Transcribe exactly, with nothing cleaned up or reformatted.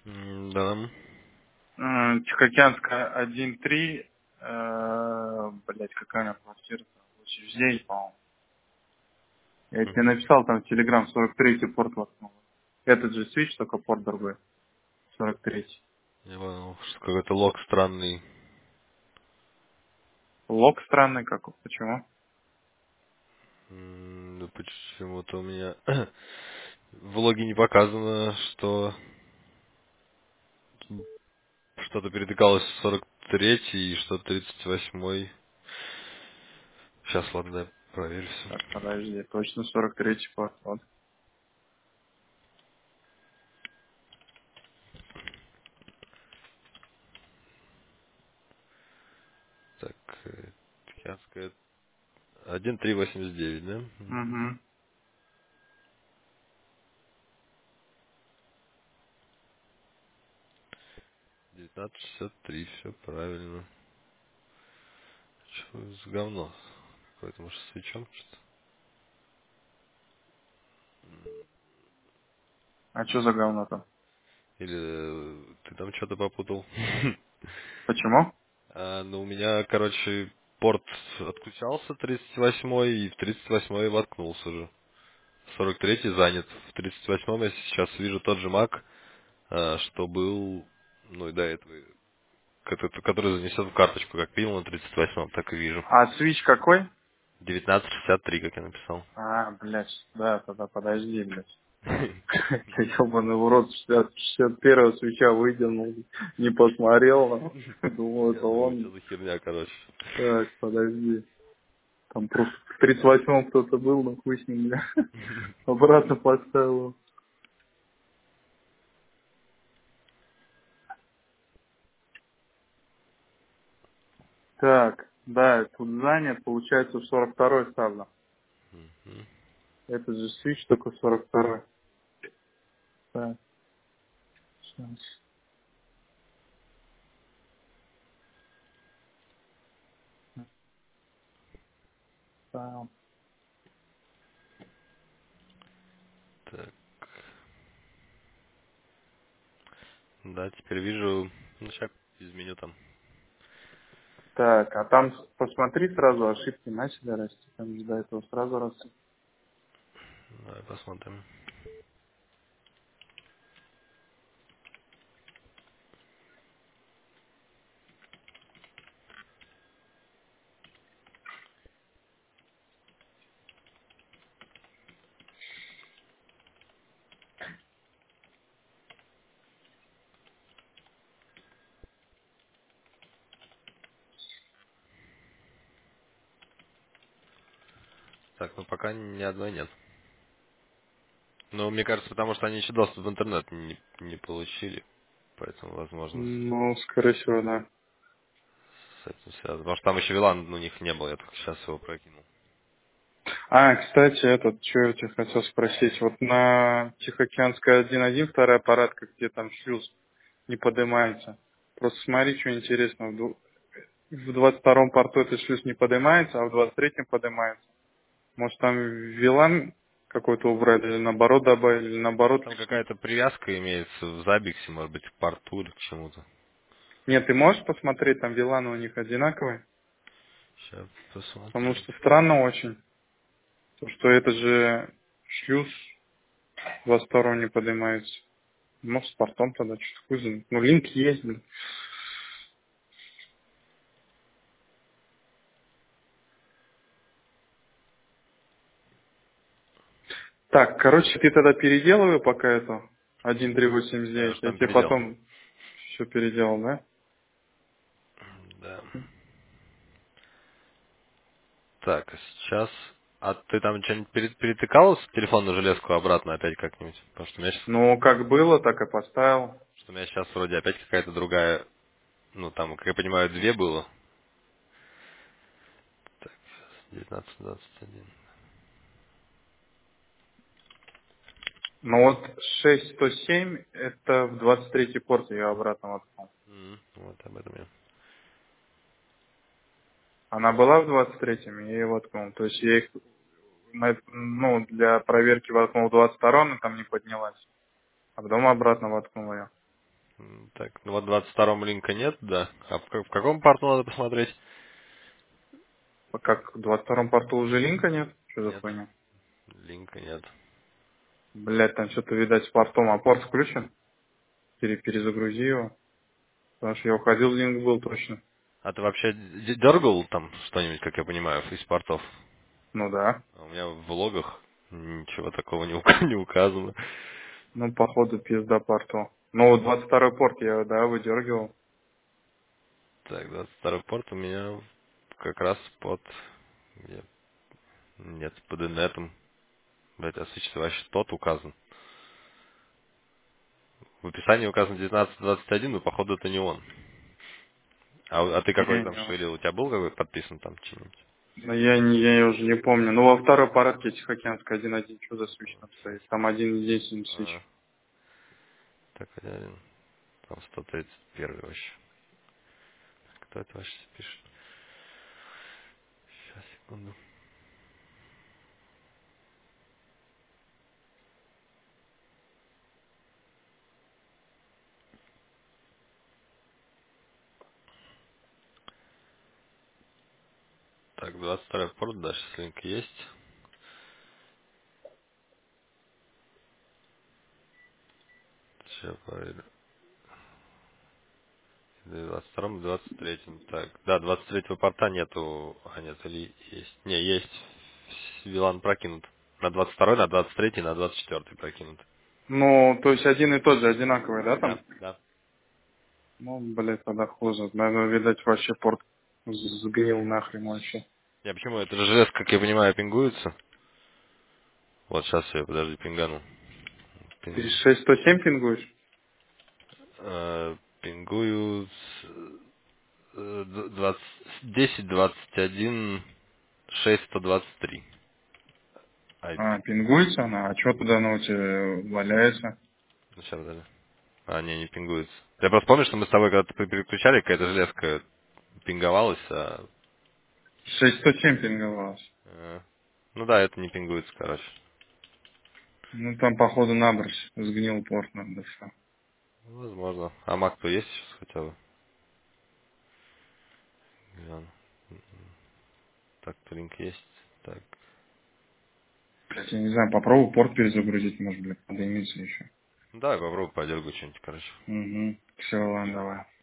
М, Да. М, Тихоокеанская один три. э, Блять, какая она квартира? Учреждение, по-моему. Я тебе Мгм. написал там в Телеграм, сорок третий порт воткнул. Этот же свич, только порт другой. сорок третий. Я понял, что какой-то лог странный. Лог странный какой, почему? М, Да почему-то у меня в логе не показано, что что-то перетыкалось в сорок третий и что тридцать восьмой. Сейчас, ладно, дай проверю Так, все. подожди, точно сорок третий порт. Вот. Так, э, Тихоокеанская один три восемьдесят девять, да? Мгм. Угу. девятнадцать шестьдесят три, все правильно. Что за говно? Какое-то, может, с свечом что-то? А что за говно там? Или э, ты там что-то попутал? Почему? А, ну, у меня, короче, порт отключался тридцать восьмой, и в тридцать восьмой воткнулся же. сорок третий занят. В тридцать восьмом я сейчас вижу тот же Mac, а, что был, ну и до этого, который который занесен в карточку, как видел на тридцать восьмом, так и вижу. А свич какой? девятнадцать шестьдесят три, как я написал. А, блядь, да, тогда подожди, блядь. Ты ебаный в рот шестьдесят, шестьдесят первого свеча выдернул, не посмотрел, но думал, Я это думаю, он. что за херня, короче. Так, подожди. Там просто в тридцать восьмом кто-то был, но хуй с ним, бля. Обратно поставил. Так, да, тут занят, получается, в сорок второй ставлю. Мгм. Это же свич только сорок второй. Так, сейчас ставил. Так, да, теперь вижу, ну, сейчас изменю там. Так, а там посмотри сразу ошибки начали расти. Там же до этого сразу росли. Давай посмотрим. Так, ну пока ни одной нет. Ну, мне кажется, потому что они еще доступ в интернет не, не получили. Поэтому, возможно, с Ну, скорее всего, да. с этим связано. Потому что там еще Вилан у них не было, я только сейчас его прокинул. А, кстати, этот, что я тебя хотел спросить. Вот на Тихоокеанской один один вторая аппаратка, где там шлюз не поднимается. Просто смотри, что интересно. В ду- в двадцать втором порту этот шлюз не поднимается, а в двадцать третьем поднимается. Может, там вилан какой-то убрали, или наоборот добавили, или Ну, наоборот. там какая-то привязка имеется в Забиксе, может быть, к порту или к чему-то. Нет, ты можешь посмотреть, там виланы у них одинаковые? Сейчас Потому посмотрим. что странно очень, то, что это же шлюз двадцать второго не поднимается. Может, с портом тогда что-то хуй знает. Ну, линк есть, блин. Так, короче, ты тогда переделывай пока это один три восемьдесят Я девять. уже Я там тебе переделал. потом все переделал, да? Да. Так, а сейчас... А ты там что-нибудь пере- перетыкал с телефонную железку обратно опять как-нибудь? Потому что у меня сейчас, Ну, как было, так и поставил. что у меня сейчас вроде опять какая-то другая... Ну, там, как я понимаю, две было. Так, девятнадцать двадцать один. Но вот шесть сто семь это в двадцать третий порт я обратно воткнул. М, Вот об этом я. Она была в двадцать третьем, я ее воткнул. То есть я их на- ну, для проверки воткнул в двадцать втором, но там не поднялась. А потом обратно воткнул ее. М, Так, ну вот в двадцать втором линка нет, да. А в, ка- в каком порту надо посмотреть? А как в двадцать втором порту уже линка нет? Что за Нет, хуйня? линка нет. Блять, там что-то, видать, с портом. А порт включен? Пере- перезагрузи его. Потому что я уходил, линк был точно. А ты вообще д- дергал там что-нибудь, как я понимаю, из портов? Ну да. А у меня в логах ничего такого не, ука- не указано. Ну, походу, пизда порту. Ну, вот двадцать второй порт я, да, выдергивал. Так, двадцать второй порт у меня как раз под... Где? Нет, под инетом. Блять, а свечи вообще тот указан. В описании указан девятнадцать двадцать один, но походу это не он. А, у- а ты какой Не, там не он. шевелил? У тебя был какой подписан там что-нибудь? Ну, я, не, я уже не помню. Ну, во второй парадке Тихоокеанской один один, что за свич там Сейчас. стоит? Там один единственный А, свич. так, один. Там сто тридцать первый вообще. Кто это вообще пишет? Сейчас, секунду. Так, двадцать второй порт, да, сейчас линк есть. Сейчас проверю. двадцать втором, двадцать третьем. Так, да, двадцать третьего порта нету. А, нет, или есть. Не, есть. Вилан прокинут. На двадцать второй, на двадцать третий, на двадцать четвертый прокинут. Ну, то есть один и тот же, одинаковый, да, там? Да, да. Ну, блядь, тогда хуже. Наверное, видать, вообще порт сгнил нахрен вообще. Не, почему? Это же жест, как я понимаю, пингуется. Вот сейчас я, подожди, пингану. Ты Пин- шесть сто семь пингуешь? э, Пингую с, э, д- двадцать десять двадцать один шесть сто двадцать три ай пи. А, пингуется она? А что туда она у тебя валяется? Ну, сейчас, подожди. А, не, не пингуется. Я просто помню, что мы с тобой когда-то переключали, какая-то железка пинговалась, а... шесть сто семь пинговалась. э, ну да, это не пингуется, короче. Ну, там, походу, набрось сгнил порт, надо все. Возможно. А Мак-то есть сейчас хотя бы? Гляну. Так, линк есть. Так. Блять, я не знаю, попробую порт перезагрузить, может, блядь, поднимется еще. Ну, давай попробуй подергаю что-нибудь, короче. Угу. Все, ладно, давай.